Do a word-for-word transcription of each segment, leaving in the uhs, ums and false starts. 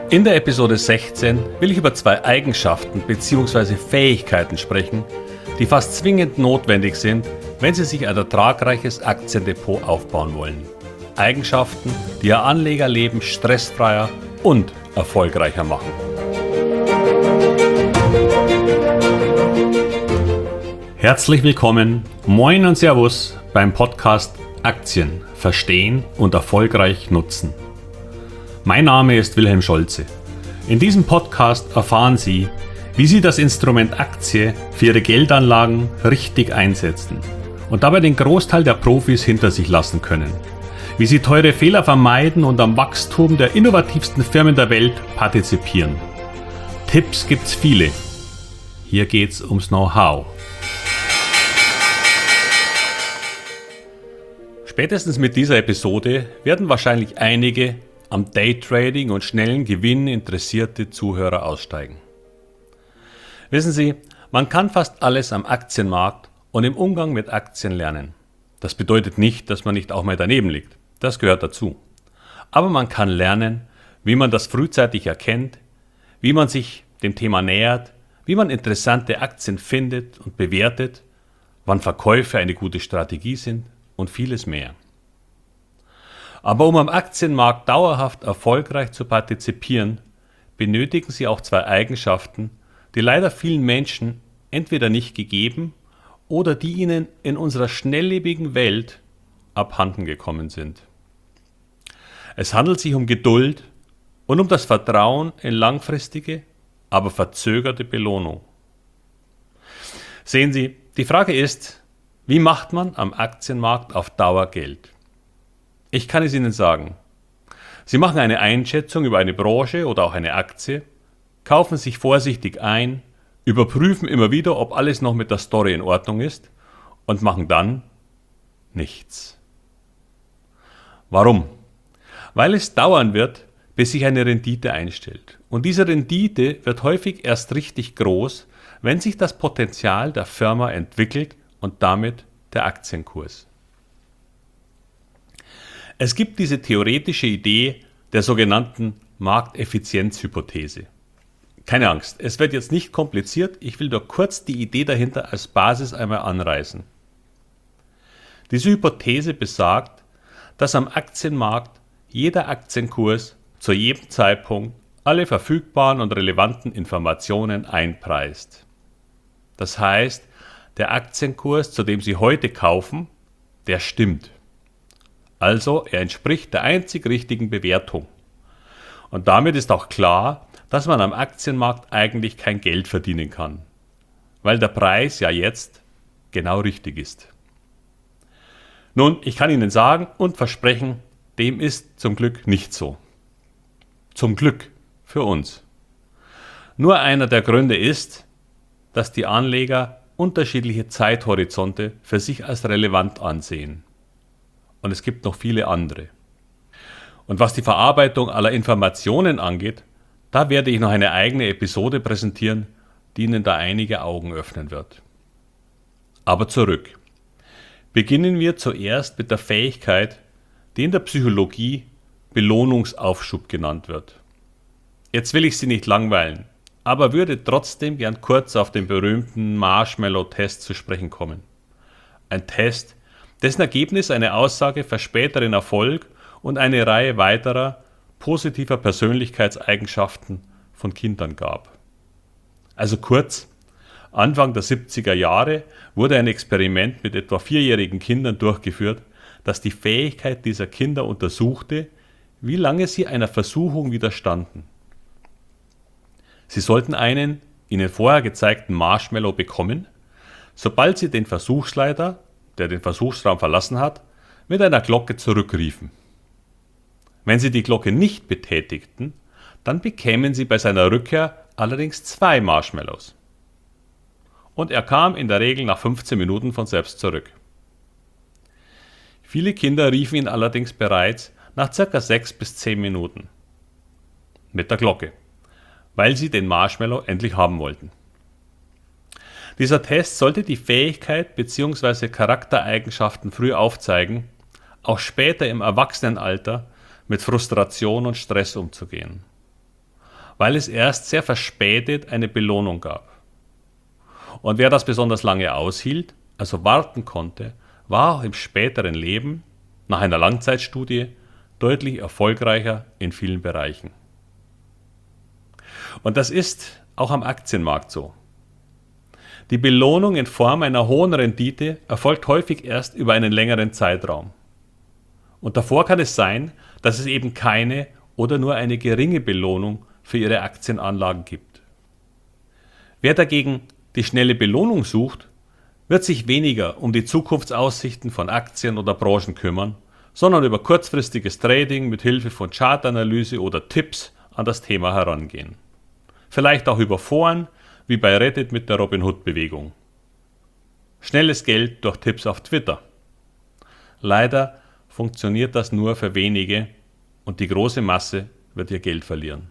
In der Episode sechzehn will ich über zwei Eigenschaften bzw. Fähigkeiten sprechen, die fast zwingend notwendig sind, wenn Sie sich ein ertragreiches Aktiendepot aufbauen wollen. Eigenschaften, die Ihr Anlegerleben stressfreier und erfolgreicher machen. Herzlich willkommen, moin und Servus beim Podcast Aktien verstehen und erfolgreich nutzen. Mein Name ist Wilhelm Scholze. In diesem Podcast erfahren Sie, wie Sie das Instrument Aktie für Ihre Geldanlagen richtig einsetzen und dabei den Großteil der Profis hinter sich lassen können. Wie Sie teure Fehler vermeiden und am Wachstum der innovativsten Firmen der Welt partizipieren. Tipps gibt's viele. Hier geht's ums Know-how. Spätestens mit dieser Episode werden wahrscheinlich einige am Daytrading und schnellen Gewinn interessierte Zuhörer aussteigen. Wissen Sie, man kann fast alles am Aktienmarkt und im Umgang mit Aktien lernen. Das bedeutet nicht, dass man nicht auch mal daneben liegt. Das gehört dazu. Aber man kann lernen, wie man das frühzeitig erkennt, wie man sich dem Thema nähert, wie man interessante Aktien findet und bewertet, wann Verkäufe eine gute Strategie sind und vieles mehr. Aber um am Aktienmarkt dauerhaft erfolgreich zu partizipieren, benötigen Sie auch zwei Eigenschaften, die leider vielen Menschen entweder nicht gegeben oder die ihnen in unserer schnelllebigen Welt abhanden gekommen sind. Es handelt sich um Geduld und um das Vertrauen in langfristige, aber verzögerte Belohnung. Sehen Sie, die Frage ist, wie macht man am Aktienmarkt auf Dauer Geld? Ich kann es Ihnen sagen. Sie machen eine Einschätzung über eine Branche oder auch eine Aktie, kaufen sich vorsichtig ein, überprüfen immer wieder, ob alles noch mit der Story in Ordnung ist und machen dann nichts. Warum? Weil es dauern wird, bis sich eine Rendite einstellt. Und diese Rendite wird häufig erst richtig groß, wenn sich das Potenzial der Firma entwickelt und damit der Aktienkurs. Es gibt diese theoretische Idee der sogenannten Markteffizienzhypothese. Keine Angst, es wird jetzt nicht kompliziert, ich will nur kurz die Idee dahinter als Basis einmal anreißen. Diese Hypothese besagt, dass am Aktienmarkt jeder Aktienkurs zu jedem Zeitpunkt alle verfügbaren und relevanten Informationen einpreist. Das heißt, der Aktienkurs, zu dem Sie heute kaufen, der stimmt. Also er entspricht der einzig richtigen Bewertung. Und damit ist auch klar, dass man am Aktienmarkt eigentlich kein Geld verdienen kann, weil der Preis ja jetzt genau richtig ist. Nun, ich kann Ihnen sagen und versprechen, dem ist zum Glück nicht so. Zum Glück für uns. Nur einer der Gründe ist, dass die Anleger unterschiedliche Zeithorizonte für sich als relevant ansehen. Und es gibt noch viele andere. Und was die Verarbeitung aller Informationen angeht, da werde ich noch eine eigene Episode präsentieren, die Ihnen da einige Augen öffnen wird. Aber zurück. Beginnen wir zuerst mit der Fähigkeit, die in der Psychologie Belohnungsaufschub genannt wird. Jetzt will ich Sie nicht langweilen, aber würde trotzdem gern kurz auf den berühmten Marshmallow-Test zu sprechen kommen. Ein Test, dessen Ergebnis eine Aussage für späteren Erfolg und eine Reihe weiterer positiver Persönlichkeitseigenschaften von Kindern gab. Also kurz, Anfang der siebziger Jahre wurde ein Experiment mit etwa vierjährigen Kindern durchgeführt, das die Fähigkeit dieser Kinder untersuchte, wie lange sie einer Versuchung widerstanden. Sie sollten einen ihnen vorher gezeigten Marshmallow bekommen, sobald sie den Versuchsleiter, der den Versuchsraum verlassen hat, mit einer Glocke zurückriefen. Wenn sie die Glocke nicht betätigten, dann bekämen sie bei seiner Rückkehr allerdings zwei Marshmallows. Und er kam in der Regel nach fünfzehn Minuten von selbst zurück. Viele Kinder riefen ihn allerdings bereits nach ca. sechs bis zehn Minuten mit der Glocke, weil sie den Marshmallow endlich haben wollten. Dieser Test sollte die Fähigkeit bzw. Charaktereigenschaften früh aufzeigen, auch später im Erwachsenenalter mit Frustration und Stress umzugehen. weil es erst sehr verspätet eine Belohnung gab. Und wer das besonders lange aushielt, also warten konnte, war auch im späteren Leben, nach einer Langzeitstudie, deutlich erfolgreicher in vielen Bereichen. Und das ist auch am Aktienmarkt so. Die Belohnung in Form einer hohen Rendite erfolgt häufig erst über einen längeren Zeitraum. Und davor kann es sein, dass es eben keine oder nur eine geringe Belohnung für Ihre Aktienanlagen gibt. Wer dagegen die schnelle Belohnung sucht, wird sich weniger um die Zukunftsaussichten von Aktien oder Branchen kümmern, sondern über kurzfristiges Trading mit Hilfe von Chartanalyse oder Tipps an das Thema herangehen. Vielleicht auch über Foren, wie bei Reddit mit der Robinhood-Bewegung. Schnelles Geld durch Tipps auf Twitter. Leider funktioniert das nur für wenige und die große Masse wird ihr Geld verlieren.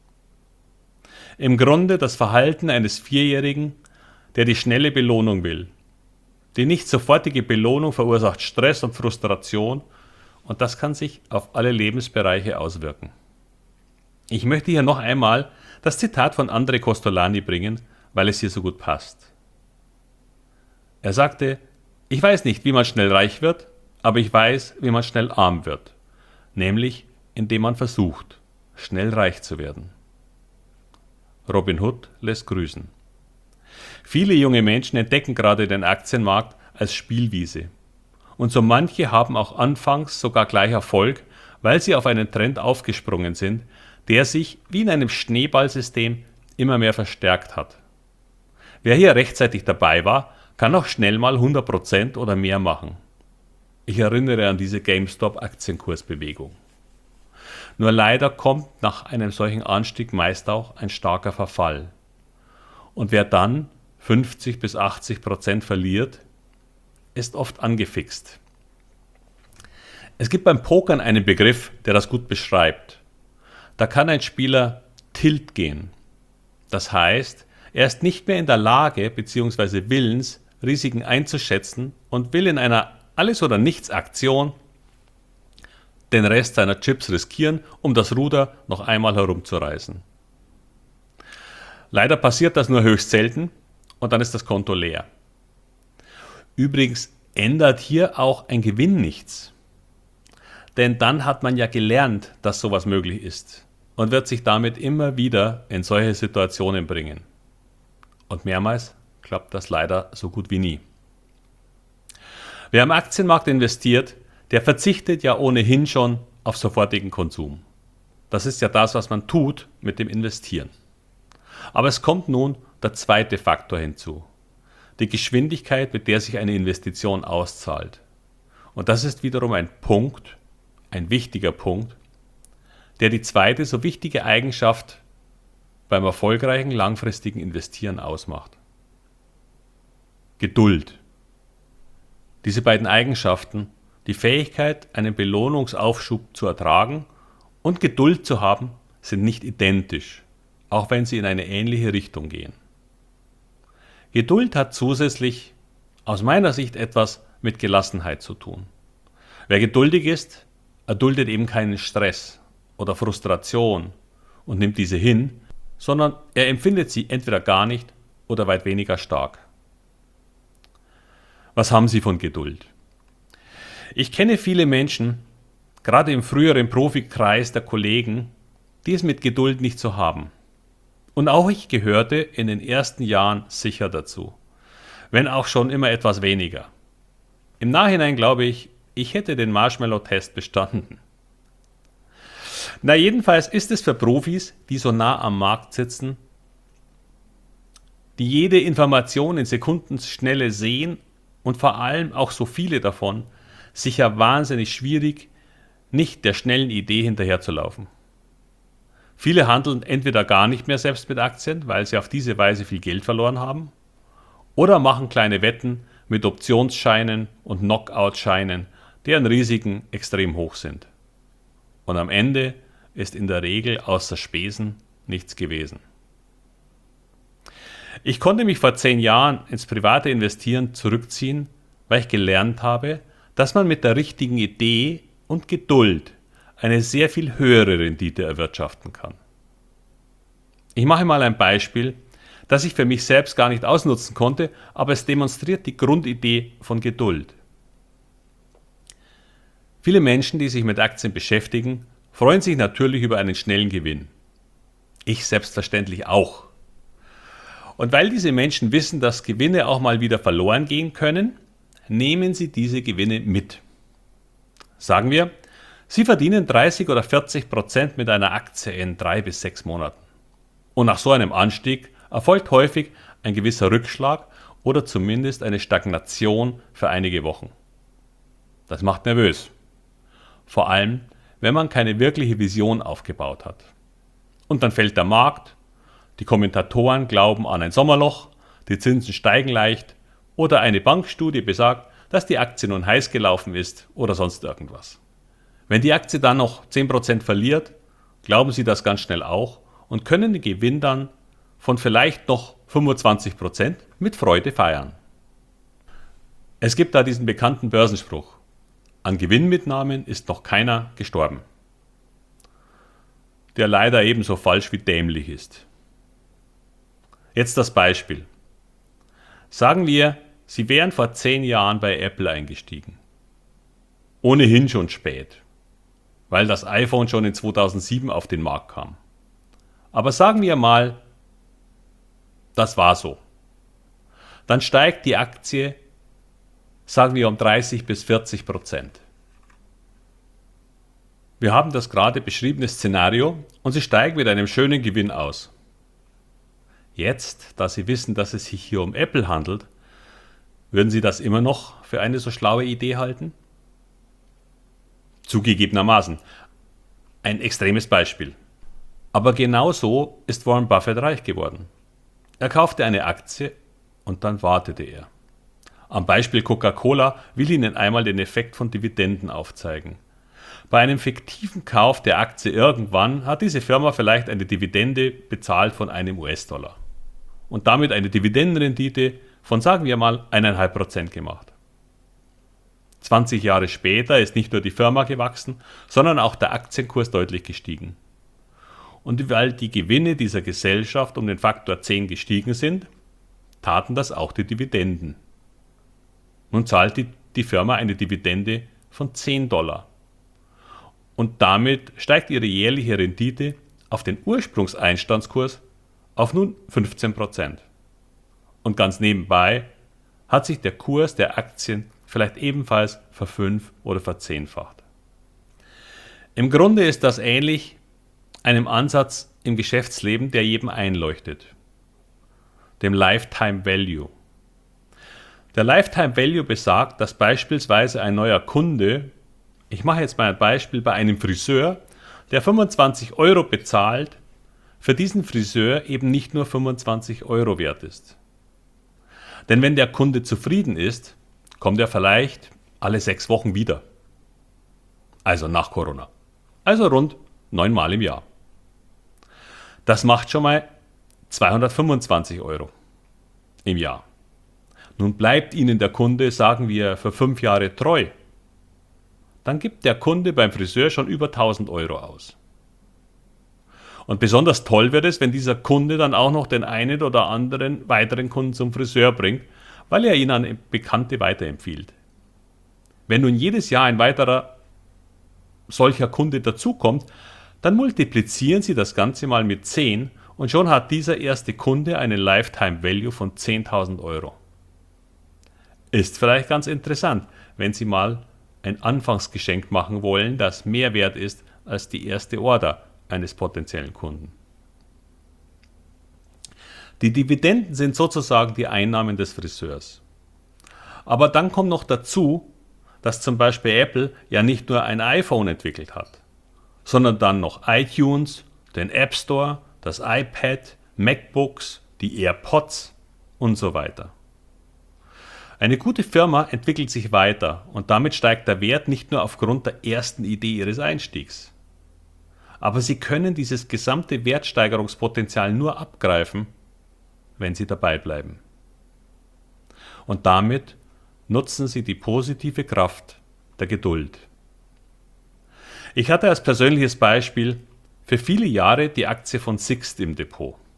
Im Grunde das Verhalten eines Vierjährigen, der die schnelle Belohnung will. Die nicht sofortige Belohnung verursacht Stress und Frustration und das kann sich auf alle Lebensbereiche auswirken. Ich möchte hier noch einmal das Zitat von André Kostolany bringen, weil es hier so gut passt. Er sagte, ich weiß nicht, wie man schnell reich wird, aber ich weiß, wie man schnell arm wird, nämlich indem man versucht, schnell reich zu werden. Robin Hood lässt grüßen. Viele junge Menschen entdecken gerade den Aktienmarkt als Spielwiese. Und so manche haben auch anfangs sogar gleich Erfolg, weil sie auf einen Trend aufgesprungen sind, der sich wie in einem Schneeballsystem immer mehr verstärkt hat. Wer hier rechtzeitig dabei war, kann auch schnell mal hundert Prozent oder mehr machen. Ich erinnere an diese GameStop-Aktienkursbewegung. Nur leider kommt nach einem solchen Anstieg meist auch ein starker Verfall. Und wer dann fünfzig bis achtzig Prozent verliert, ist oft angefixt. Es gibt beim Pokern einen Begriff, der das gut beschreibt. Da kann ein Spieler Tilt gehen. Das heißt, er ist nicht mehr in der Lage bzw. willens, Risiken einzuschätzen und will in einer Alles-oder-Nichts-Aktion den Rest seiner Chips riskieren, um das Ruder noch einmal herumzureißen. Leider passiert das nur höchst selten und dann ist das Konto leer. Übrigens ändert hier auch ein Gewinn nichts. Denn dann hat man ja gelernt, dass sowas möglich ist und wird sich damit immer wieder in solche Situationen bringen. Und mehrmals klappt das leider so gut wie nie. Wer am Aktienmarkt investiert, der verzichtet ja ohnehin schon auf sofortigen Konsum. Das ist ja das, was man tut mit dem Investieren. Aber es kommt nun der zweite Faktor hinzu. Die Geschwindigkeit, mit der sich eine Investition auszahlt. Und das ist wiederum ein Punkt, ein wichtiger Punkt, der die zweite so wichtige Eigenschaft beim erfolgreichen langfristigen Investieren ausmacht. Geduld. Diese beiden Eigenschaften, die Fähigkeit, einen Belohnungsaufschub zu ertragen und Geduld zu haben, sind nicht identisch, auch wenn sie in eine ähnliche Richtung gehen. Geduld hat zusätzlich aus meiner Sicht etwas mit Gelassenheit zu tun. Wer geduldig ist, erduldet eben keinen Stress oder Frustration und nimmt diese hin, sondern er empfindet sie entweder gar nicht oder weit weniger stark. Was haben Sie von Geduld? Ich kenne viele Menschen, gerade im früheren Profikreis der Kollegen, die es mit Geduld nicht so haben. Und auch ich gehörte in den ersten Jahren sicher dazu, wenn auch schon immer etwas weniger. Im Nachhinein glaube ich, ich hätte den Marshmallow-Test bestanden. Na, jedenfalls ist es für Profis, die so nah am Markt sitzen, die jede Information in Sekundenschnelle sehen und vor allem auch so viele davon, sicher wahnsinnig schwierig, nicht der schnellen Idee hinterherzulaufen. Viele handeln entweder gar nicht mehr selbst mit Aktien, weil sie auf diese Weise viel Geld verloren haben, oder machen kleine Wetten mit Optionsscheinen und Knockout-Scheinen, deren Risiken extrem hoch sind. Und am Ende ist in der Regel außer Spesen nichts gewesen. Ich konnte mich vor zehn Jahren ins private Investieren zurückziehen, weil ich gelernt habe, dass man mit der richtigen Idee und Geduld eine sehr viel höhere Rendite erwirtschaften kann. Ich mache mal ein Beispiel, das ich für mich selbst gar nicht ausnutzen konnte, aber es demonstriert die Grundidee von Geduld. Viele Menschen, die sich mit Aktien beschäftigen, freuen sich natürlich über einen schnellen Gewinn. Ich selbstverständlich auch. Und weil diese Menschen wissen, dass Gewinne auch mal wieder verloren gehen können, nehmen sie diese Gewinne mit. Sagen wir, Sie verdienen dreißig oder vierzig Prozent mit einer Aktie in drei bis sechs Monaten. Und nach so einem Anstieg erfolgt häufig ein gewisser Rückschlag oder zumindest eine Stagnation für einige Wochen. Das macht nervös. Vor allem, wenn man keine wirkliche Vision aufgebaut hat. Und dann fällt der Markt, die Kommentatoren glauben an ein Sommerloch, die Zinsen steigen leicht oder eine Bankstudie besagt, dass die Aktie nun heiß gelaufen ist oder sonst irgendwas. Wenn die Aktie dann noch zehn Prozent verliert, glauben sie das ganz schnell auch und können den Gewinn dann von vielleicht noch fünfundzwanzig Prozent mit Freude feiern. Es gibt da diesen bekannten Börsenspruch: An Gewinnmitnahmen ist noch keiner gestorben, der leider ebenso falsch wie dämlich ist. Jetzt das Beispiel. Sagen wir, Sie wären vor zehn Jahren bei Apple eingestiegen. Ohnehin schon spät, weil das iPhone schon in zweitausendsieben auf den Markt kam. Aber sagen wir mal, das war so. Dann steigt die Aktie, sagen wir, um dreißig bis vierzig Prozent. Wir haben das gerade beschriebene Szenario und Sie steigen mit einem schönen Gewinn aus. Jetzt, da Sie wissen, dass es sich hier um Apple handelt, würden Sie das immer noch für eine so schlaue Idee halten? Zugegebenermaßen ein extremes Beispiel. Aber genau so ist Warren Buffett reich geworden. Er kaufte eine Aktie und dann wartete er. Am Beispiel Coca-Cola will Ihnen einmal den Effekt von Dividenden aufzeigen. Bei einem fiktiven Kauf der Aktie irgendwann hat diese Firma vielleicht eine Dividende bezahlt von einem U S-Dollar und damit eine Dividendenrendite von, sagen wir mal, eins Komma fünf Prozent gemacht. zwanzig Jahre später ist nicht nur die Firma gewachsen, sondern auch der Aktienkurs deutlich gestiegen. Und weil die Gewinne dieser Gesellschaft um den Faktor zehn gestiegen sind, taten das auch die Dividenden. Nun zahlt die, die Firma eine Dividende von zehn Dollar. Und damit steigt ihre jährliche Rendite auf den Ursprungseinstandskurs auf nun fünfzehn Prozent. Und ganz nebenbei hat sich der Kurs der Aktien vielleicht ebenfalls verfünf- oder verzehnfacht. Im Grunde ist das ähnlich einem Ansatz im Geschäftsleben, der jedem einleuchtet, dem Lifetime Value. Der Lifetime Value besagt, dass beispielsweise ein neuer Kunde, ich mache jetzt mal ein Beispiel bei einem Friseur, der fünfundzwanzig Euro bezahlt, für diesen Friseur eben nicht nur fünfundzwanzig Euro wert ist. Denn wenn der Kunde zufrieden ist, kommt er vielleicht alle sechs Wochen wieder. Also nach Corona. Also rund neunmal im Jahr. Das macht schon mal zweihundertfünfundzwanzig Euro im Jahr. Nun bleibt Ihnen der Kunde, sagen wir, für fünf Jahre treu. Dann gibt der Kunde beim Friseur schon über tausend Euro aus. Und besonders toll wird es, wenn dieser Kunde dann auch noch den einen oder anderen weiteren Kunden zum Friseur bringt, weil er ihn an Bekannte weiterempfiehlt. Wenn nun jedes Jahr ein weiterer solcher Kunde dazukommt, dann multiplizieren Sie das Ganze mal mit zehn und schon hat dieser erste Kunde einen Lifetime Value von zehntausend Euro. Ist vielleicht ganz interessant, wenn Sie mal ein Anfangsgeschenk machen wollen, das mehr wert ist als die erste Order eines potenziellen Kunden. Die Dividenden sind sozusagen die Einnahmen des Friseurs. Aber dann kommt noch dazu, dass zum Beispiel Apple ja nicht nur ein iPhone entwickelt hat, sondern dann noch iTunes, den App Store, das iPad, MacBooks, die AirPods und so weiter. Eine gute Firma entwickelt sich weiter und damit steigt der Wert nicht nur aufgrund der ersten Idee ihres Einstiegs. Aber Sie können dieses gesamte Wertsteigerungspotenzial nur abgreifen, wenn Sie dabei bleiben. Und damit nutzen Sie die positive Kraft der Geduld. Ich hatte als persönliches Beispiel für viele Jahre die Aktie von Sixt im Depot.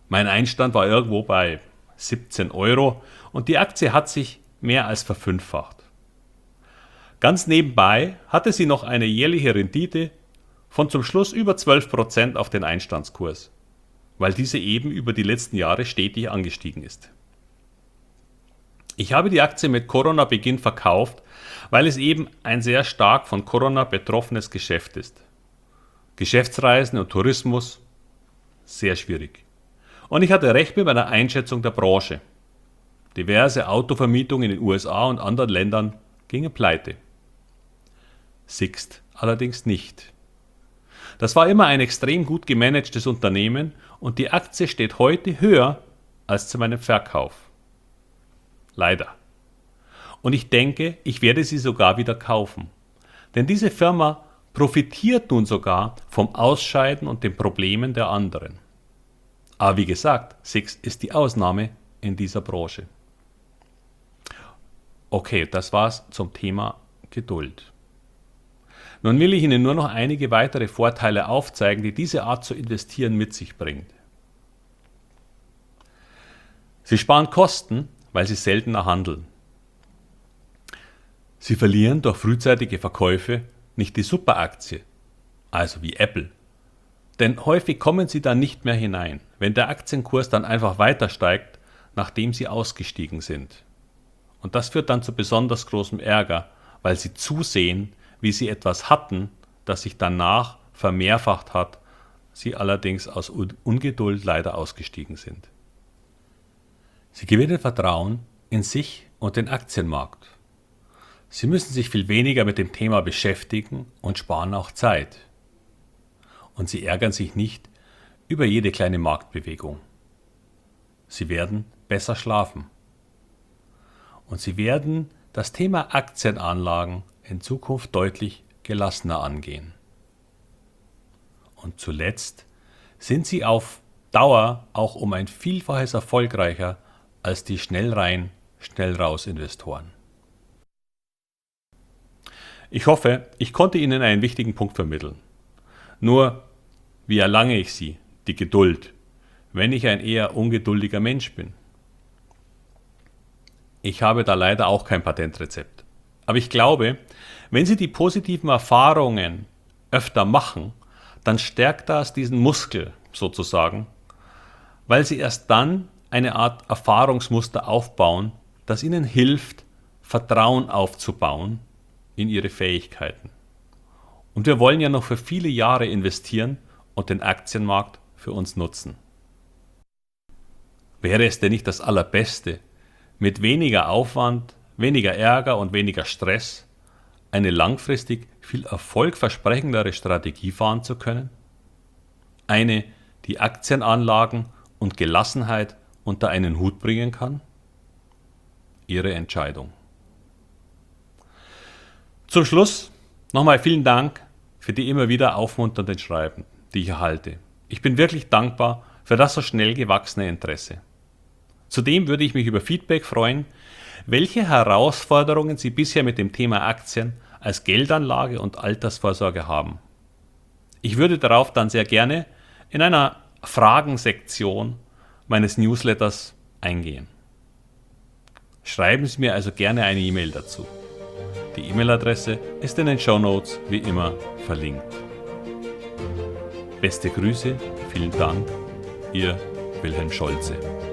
Mein Einstand war irgendwo bei siebzehn Euro und die Aktie hat sich mehr als verfünffacht. Ganz nebenbei hatte sie noch eine jährliche Rendite von zum Schluss über zwölf Prozent auf den Einstandskurs, weil diese eben über die letzten Jahre stetig angestiegen ist. Ich habe die Aktie mit Corona-Beginn verkauft, weil es eben ein sehr stark von Corona betroffenes Geschäft ist. Geschäftsreisen und Tourismus, sehr schwierig. Und ich hatte recht mit meiner Einschätzung der Branche. Diverse Autovermietungen in den U S A und anderen Ländern gingen pleite. Sixt allerdings nicht. Das war immer ein extrem gut gemanagtes Unternehmen und die Aktie steht heute höher als zu meinem Verkauf. Leider. Und ich denke, ich werde sie sogar wieder kaufen. Denn diese Firma profitiert nun sogar vom Ausscheiden und den Problemen der anderen. Aber wie gesagt, Sixt ist die Ausnahme in dieser Branche. Okay, das war's zum Thema Geduld. Nun will ich Ihnen nur noch einige weitere Vorteile aufzeigen, die diese Art zu investieren mit sich bringt. Sie sparen Kosten, weil Sie seltener handeln. Sie verlieren durch frühzeitige Verkäufe nicht die Superaktie, also wie Apple. Denn häufig kommen Sie dann nicht mehr hinein, wenn der Aktienkurs dann einfach weiter steigt, nachdem Sie ausgestiegen sind. Und das führt dann zu besonders großem Ärger, weil Sie zusehen, wie Sie etwas hatten, das sich danach vermehrfacht hat, Sie allerdings aus Ungeduld leider ausgestiegen sind. Sie gewinnen Vertrauen in sich und den Aktienmarkt. Sie müssen sich viel weniger mit dem Thema beschäftigen und sparen auch Zeit. Und Sie ärgern sich nicht über jede kleine Marktbewegung. Sie werden besser schlafen. Und Sie werden das Thema Aktienanlagen in Zukunft deutlich gelassener angehen. Und zuletzt sind Sie auf Dauer auch um ein Vielfaches erfolgreicher als die schnell rein, schnell raus Investoren. Ich hoffe, ich konnte Ihnen einen wichtigen Punkt vermitteln. Nur, wie erlange ich sie, die Geduld, wenn ich ein eher ungeduldiger Mensch bin? Ich habe da leider auch kein Patentrezept. Aber ich glaube, wenn Sie die positiven Erfahrungen öfter machen, dann stärkt das diesen Muskel sozusagen, weil Sie erst dann eine Art Erfahrungsmuster aufbauen, das Ihnen hilft, Vertrauen aufzubauen in Ihre Fähigkeiten. Und wir wollen ja noch für viele Jahre investieren und den Aktienmarkt für uns nutzen. Wäre es denn nicht das Allerbeste, mit weniger Aufwand, weniger Ärger und weniger Stress eine langfristig viel erfolgversprechendere Strategie fahren zu können? Eine, die Aktienanlagen und Gelassenheit unter einen Hut bringen kann? Ihre Entscheidung. Zum Schluss nochmal vielen Dank für die immer wieder aufmunternden Schreiben, die ich erhalte. Ich bin wirklich dankbar für das so schnell gewachsene Interesse. Zudem würde ich mich über Feedback freuen, welche Herausforderungen Sie bisher mit dem Thema Aktien als Geldanlage und Altersvorsorge haben. Ich würde darauf dann sehr gerne in einer Fragensektion meines Newsletters eingehen. Schreiben Sie mir also gerne eine E-Mail dazu. Die E-Mail-Adresse ist in den Shownotes wie immer verlinkt. Beste Grüße, vielen Dank, Ihr Wilhelm Scholze.